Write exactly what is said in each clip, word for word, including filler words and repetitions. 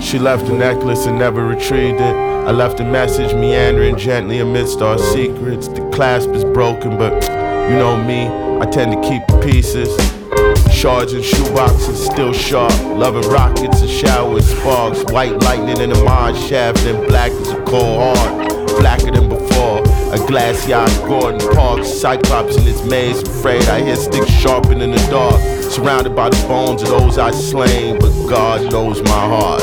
She left the necklace and never retrieved it. I left a message meandering gently amidst our secrets. The clasp is broken, but you know me, I tend to keep the pieces. Shards and shoeboxes still sharp. Loving rockets and shower sparks. White lightning in a mine shaft and black as a cold heart. Blacker than before. A glass yacht, Gordon Park. Cyclops in its maze. Afraid I hear sticks sharpened in the dark. Surrounded by the bones of those I slain. But God knows my heart.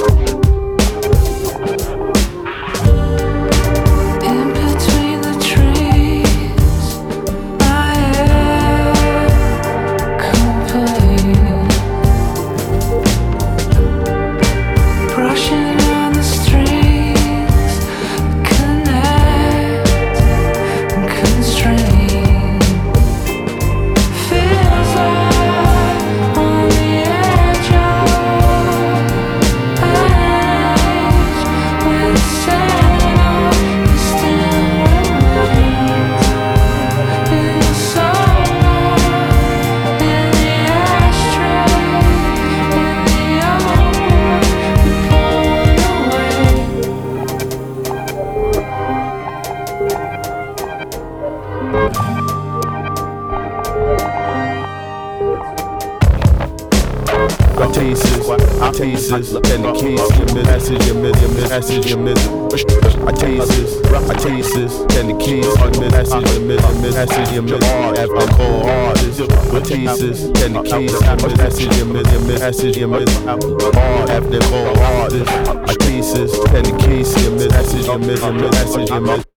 I teases, I teases, and the keys, your message, your message, your message. I teases, I teases, and the keys, your message, your message, your message. After cold artists, I teases, and the keys, your message, your message, your message. After cold artists, I teases, and the keys, your message, your message, your message.